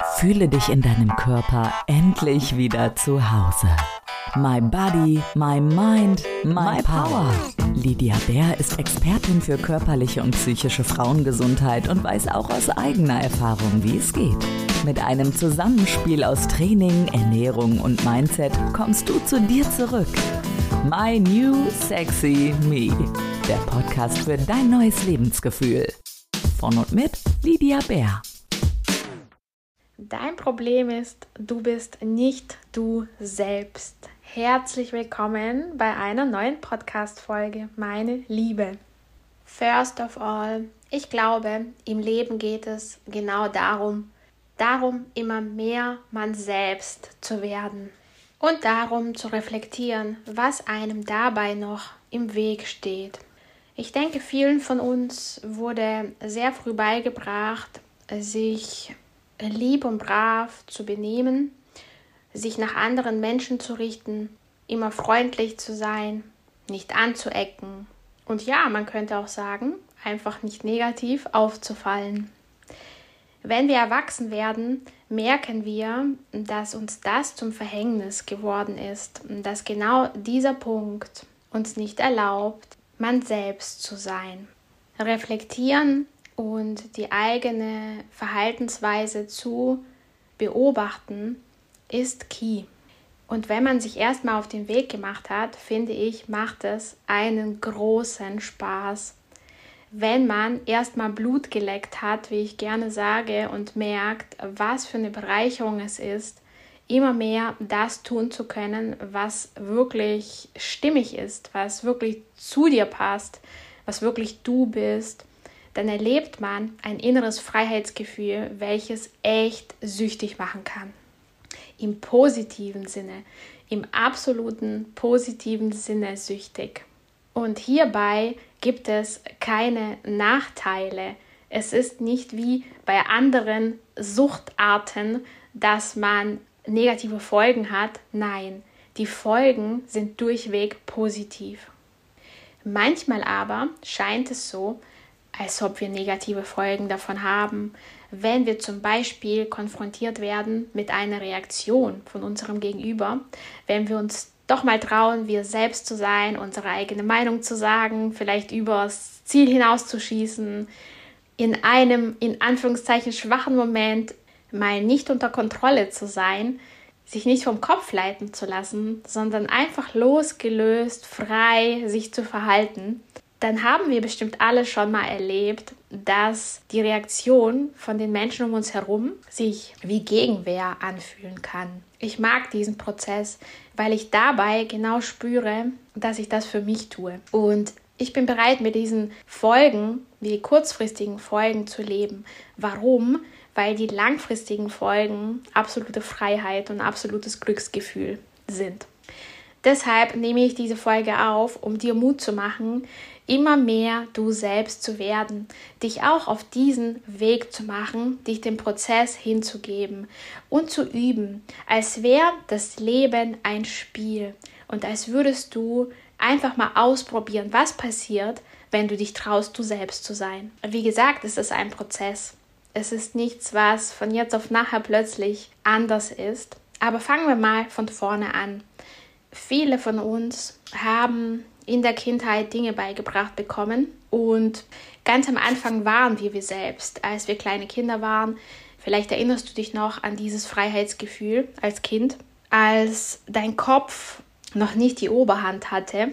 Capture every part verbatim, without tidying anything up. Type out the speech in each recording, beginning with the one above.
Fühle dich in deinem Körper endlich wieder zu Hause. My Body, My Mind, My, my Power. Lydia Bär ist Expertin für körperliche und psychische Frauengesundheit und weiß auch aus eigener Erfahrung, wie es geht. Mit einem Zusammenspiel aus Training, Ernährung und Mindset kommst du zu dir zurück. My New Sexy Me, der Podcast für dein neues Lebensgefühl. Von und mit Lydia Bär. Dein Problem ist, du bist nicht du selbst. Herzlich willkommen bei einer neuen Podcast-Folge, meine Liebe. First of all, ich glaube, im Leben geht es genau darum, darum immer mehr man selbst zu werden und darum zu reflektieren, was einem dabei noch im Weg steht. Ich denke, vielen von uns wurde sehr früh beigebracht, sich lieb und brav zu benehmen, sich nach anderen Menschen zu richten, immer freundlich zu sein, nicht anzuecken und ja, man könnte auch sagen, einfach nicht negativ aufzufallen. Wenn wir erwachsen werden, merken wir, dass uns das zum Verhängnis geworden ist, dass genau dieser Punkt uns nicht erlaubt, man selbst zu sein. Reflektieren und die eigene Verhaltensweise zu beobachten, ist key. Und wenn man sich erstmal auf den Weg gemacht hat, finde ich, macht es einen großen Spaß. Wenn man erstmal Blut geleckt hat, wie ich gerne sage, und merkt, was für eine Bereicherung es ist, immer mehr das tun zu können, was wirklich stimmig ist, was wirklich zu dir passt, was wirklich du bist, dann erlebt man ein inneres Freiheitsgefühl, welches echt süchtig machen kann. Im positiven Sinne, im absoluten positiven Sinne süchtig. Und hierbei gibt es keine Nachteile. Es ist nicht wie bei anderen Suchtarten, dass man negative Folgen hat. Nein, die Folgen sind durchweg positiv. Manchmal aber scheint es so, als ob wir negative Folgen davon haben, wenn wir zum Beispiel konfrontiert werden mit einer Reaktion von unserem Gegenüber, wenn wir uns doch mal trauen, wir selbst zu sein, unsere eigene Meinung zu sagen, vielleicht übers Ziel hinauszuschießen, in einem, in Anführungszeichen, schwachen Moment mal nicht unter Kontrolle zu sein, sich nicht vom Kopf leiten zu lassen, sondern einfach losgelöst, frei sich zu verhalten, dann haben wir bestimmt alle schon mal erlebt, dass die Reaktion von den Menschen um uns herum sich wie Gegenwehr anfühlen kann. Ich mag diesen Prozess, weil ich dabei genau spüre, dass ich das für mich tue. Und ich bin bereit, mit diesen Folgen, die kurzfristigen Folgen zu leben. Warum? Weil die langfristigen Folgen absolute Freiheit und absolutes Glücksgefühl sind. Deshalb nehme ich diese Folge auf, um dir Mut zu machen, immer mehr du selbst zu werden, dich auch auf diesen Weg zu machen, dich dem Prozess hinzugeben und zu üben, als wäre das Leben ein Spiel und als würdest du einfach mal ausprobieren, was passiert, wenn du dich traust, du selbst zu sein. Wie gesagt, es ist ein Prozess. Es ist nichts, was von jetzt auf nachher plötzlich anders ist. Aber fangen wir mal von vorne an. Viele von uns haben in der Kindheit Dinge beigebracht bekommen und ganz am Anfang waren wir wir selbst, als wir kleine Kinder waren. Vielleicht erinnerst du dich noch an dieses Freiheitsgefühl als Kind, als dein Kopf noch nicht die Oberhand hatte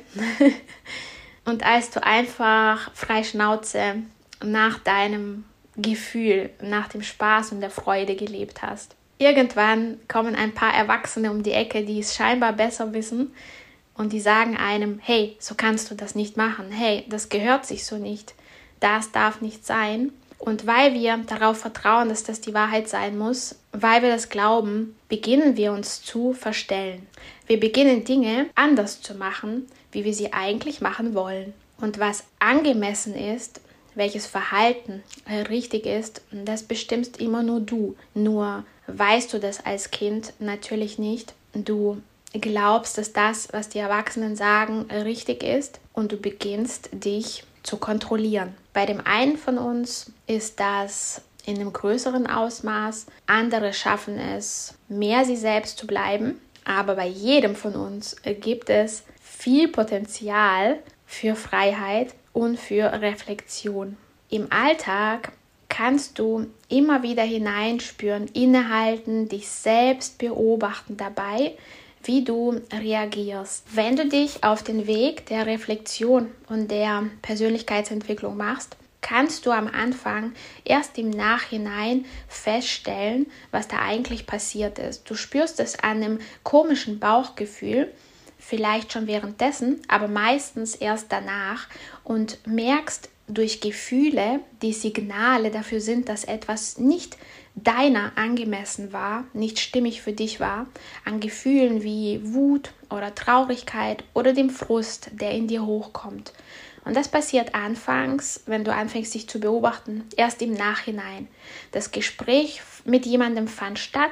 und als du einfach frei Schnauze nach deinem Gefühl, nach dem Spaß und der Freude gelebt hast. Irgendwann kommen ein paar Erwachsene um die Ecke, die es scheinbar besser wissen und die sagen einem, hey, so kannst du das nicht machen, hey, das gehört sich so nicht, das darf nicht sein. Und weil wir darauf vertrauen, dass das die Wahrheit sein muss, weil wir das glauben, beginnen wir uns zu verstellen. Wir beginnen Dinge anders zu machen, wie wir sie eigentlich machen wollen. Und was angemessen ist, welches Verhalten richtig ist, das bestimmst immer nur du. Nur weißt du das als Kind natürlich nicht. Du glaubst, dass das, was die Erwachsenen sagen, richtig ist und du beginnst, dich zu kontrollieren. Bei dem einen von uns ist das in einem größeren Ausmaß. Andere schaffen es, mehr sie selbst zu bleiben. Aber bei jedem von uns gibt es viel Potenzial für Freiheit und für Reflexion. Im Alltag kannst du immer wieder hineinspüren, innehalten, dich selbst beobachten dabei, wie du reagierst. Wenn du dich auf den Weg der Reflexion und der Persönlichkeitsentwicklung machst, kannst du am Anfang erst im Nachhinein feststellen, was da eigentlich passiert ist. Du spürst es an einem komischen Bauchgefühl, vielleicht schon währenddessen, aber meistens erst danach und merkst durch Gefühle, die Signale dafür sind, dass etwas nicht deiner angemessen war, nicht stimmig für dich war, an Gefühlen wie Wut oder Traurigkeit oder dem Frust, der in dir hochkommt. Und das passiert anfangs, wenn du anfängst, dich zu beobachten, erst im Nachhinein. Das Gespräch mit jemandem fand statt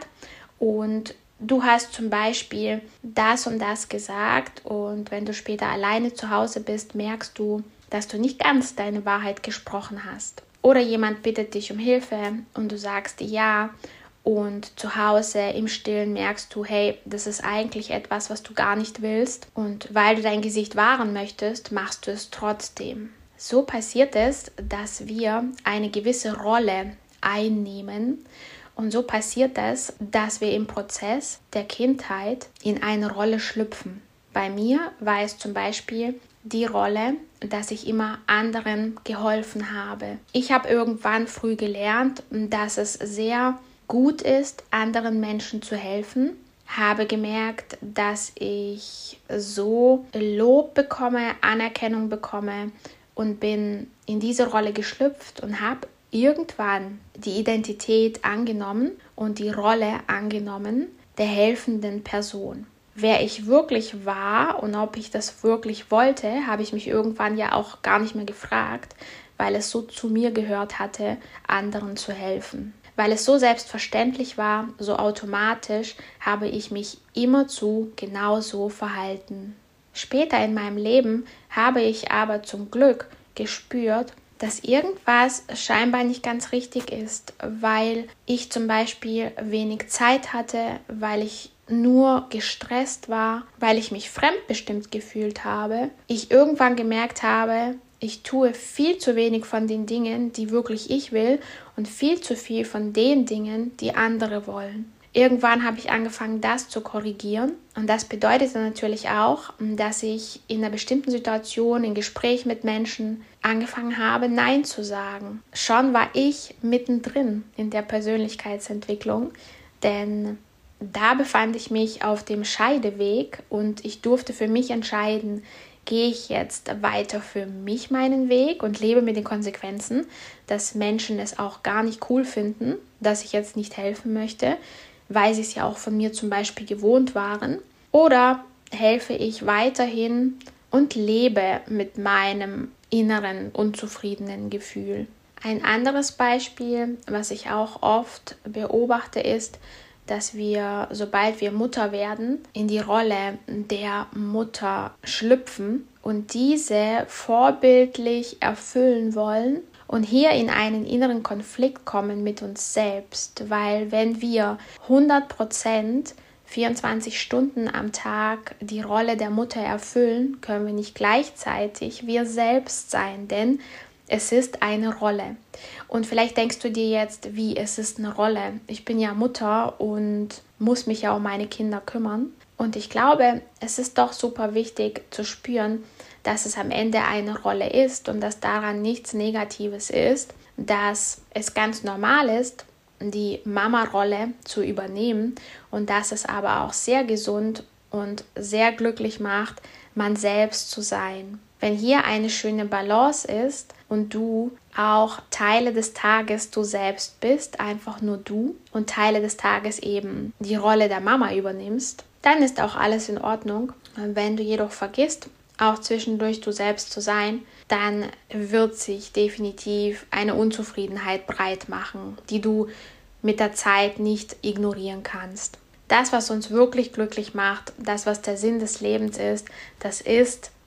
und du hast zum Beispiel das und das gesagt und wenn du später alleine zu Hause bist, merkst du, dass du nicht ganz deine Wahrheit gesprochen hast. Oder jemand bittet dich um Hilfe und du sagst ja und zu Hause im Stillen merkst du, hey, das ist eigentlich etwas, was du gar nicht willst und weil du dein Gesicht wahren möchtest, machst du es trotzdem. So passiert es, dass wir eine gewisse Rolle einnehmen und so passiert es, dass wir im Prozess der Kindheit in eine Rolle schlüpfen. Bei mir war es zum Beispiel die Rolle, dass ich immer anderen geholfen habe. Ich habe irgendwann früh gelernt, dass es sehr gut ist, anderen Menschen zu helfen. Habe gemerkt, dass ich so Lob bekomme, Anerkennung bekomme und bin in diese Rolle geschlüpft und habe irgendwann die Identität angenommen und die Rolle angenommen der helfenden Person. Wer ich wirklich war und ob ich das wirklich wollte, habe ich mich irgendwann ja auch gar nicht mehr gefragt, weil es so zu mir gehört hatte, anderen zu helfen. Weil es so selbstverständlich war, so automatisch, habe ich mich immerzu genauso verhalten. Später in meinem Leben habe ich aber zum Glück gespürt, dass irgendwas scheinbar nicht ganz richtig ist, weil ich zum Beispiel wenig Zeit hatte, weil ich nur gestresst war, weil ich mich fremdbestimmt gefühlt habe. Ich irgendwann gemerkt habe, ich tue viel zu wenig von den Dingen, die wirklich ich will und viel zu viel von den Dingen, die andere wollen. Irgendwann habe ich angefangen, das zu korrigieren und das bedeutete natürlich auch, dass ich in einer bestimmten Situation, in Gespräch mit Menschen angefangen habe, Nein zu sagen. Schon war ich mittendrin in der Persönlichkeitsentwicklung, denn da befand ich mich auf dem Scheideweg und ich durfte für mich entscheiden, gehe ich jetzt weiter für mich meinen Weg und lebe mit den Konsequenzen, dass Menschen es auch gar nicht cool finden, dass ich jetzt nicht helfen möchte, weil sie es ja auch von mir zum Beispiel gewohnt waren. Oder helfe ich weiterhin und lebe mit meinem inneren unzufriedenen Gefühl. Ein anderes Beispiel, was ich auch oft beobachte, ist, dass wir, sobald wir Mutter werden, in die Rolle der Mutter schlüpfen und diese vorbildlich erfüllen wollen und hier in einen inneren Konflikt kommen mit uns selbst, weil wenn wir hundert Prozent vierundzwanzig Stunden am Tag die Rolle der Mutter erfüllen, können wir nicht gleichzeitig wir selbst sein, denn es ist eine Rolle. Und vielleicht denkst du dir jetzt, wie, es ist eine Rolle. Ich bin ja Mutter und muss mich ja um meine Kinder kümmern. Und ich glaube, es ist doch super wichtig zu spüren, dass es am Ende eine Rolle ist und dass daran nichts Negatives ist, dass es ganz normal ist, die Mama-Rolle zu übernehmen und dass es aber auch sehr gesund und sehr glücklich macht, man selbst zu sein. Wenn hier eine schöne Balance ist und du auch Teile des Tages du selbst bist, einfach nur du, und Teile des Tages eben die Rolle der Mama übernimmst, dann ist auch alles in Ordnung. Wenn du jedoch vergisst, auch zwischendurch du selbst zu sein, dann wird sich definitiv eine Unzufriedenheit breit machen, die du mit der Zeit nicht ignorieren kannst. Das, was uns wirklich glücklich macht, das, was der Sinn des Lebens ist, das ist,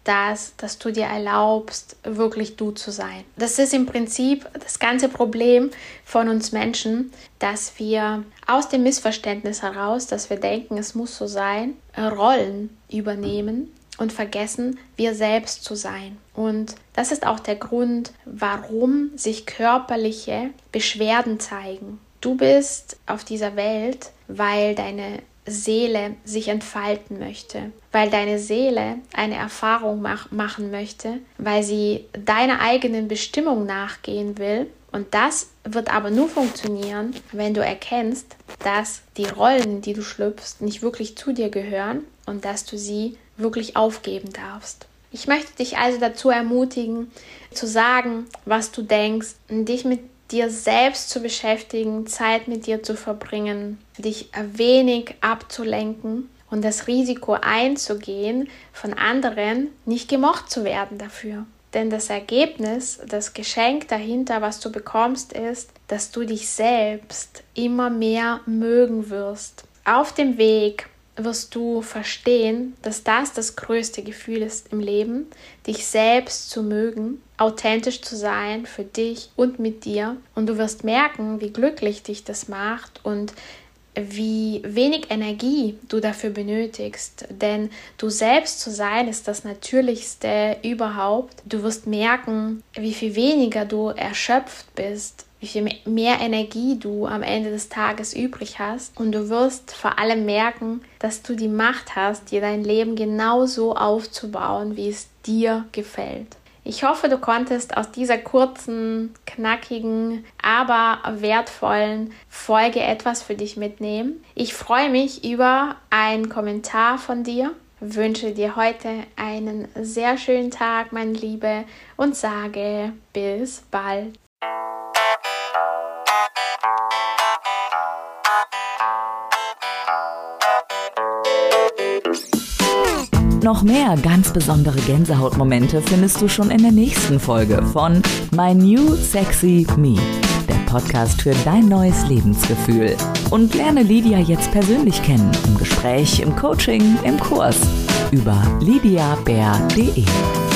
das, dass du dir erlaubst, wirklich du zu sein. Das ist im Prinzip das ganze Problem von uns Menschen, dass wir aus dem Missverständnis heraus, dass wir denken, es muss so sein, Rollen übernehmen und vergessen, wir selbst zu sein. Und das ist auch der Grund, warum sich körperliche Beschwerden zeigen. Du bist auf dieser Welt, weil deine Seele sich entfalten möchte, weil deine Seele eine Erfahrung mach- machen möchte, weil sie deiner eigenen Bestimmung nachgehen will. Und das wird aber nur funktionieren, wenn du erkennst, dass die Rollen, in die du schlüpfst, nicht wirklich zu dir gehören und dass du sie wirklich aufgeben darfst. Ich möchte dich also dazu ermutigen, zu sagen, was du denkst, dich mit dir selbst zu beschäftigen, Zeit mit dir zu verbringen, dich wenig abzulenken und das Risiko einzugehen, von anderen nicht gemocht zu werden dafür. Denn das Ergebnis, das Geschenk dahinter, was du bekommst, ist, dass du dich selbst immer mehr mögen wirst. Auf dem Weg wirst du verstehen, dass das das größte Gefühl ist im Leben, dich selbst zu mögen, authentisch zu sein für dich und mit dir. Und du wirst merken, wie glücklich dich das macht und wie wenig Energie du dafür benötigst. Denn du selbst zu sein ist das Natürlichste überhaupt. Du wirst merken, wie viel weniger du erschöpft bist, wie viel mehr Energie du am Ende des Tages übrig hast. Und du wirst vor allem merken, dass du die Macht hast, dir dein Leben genauso aufzubauen, wie es dir gefällt. Ich hoffe, du konntest aus dieser kurzen, knackigen, aber wertvollen Folge etwas für dich mitnehmen. Ich freue mich über einen Kommentar von dir, wünsche dir heute einen sehr schönen Tag, meine Liebe, und sage bis bald. Noch mehr ganz besondere Gänsehautmomente findest du schon in der nächsten Folge von My New Sexy Me, der Podcast für dein neues Lebensgefühl. Und lerne Lydia jetzt persönlich kennen, im Gespräch, im Coaching, im Kurs über lydia bär punkt de.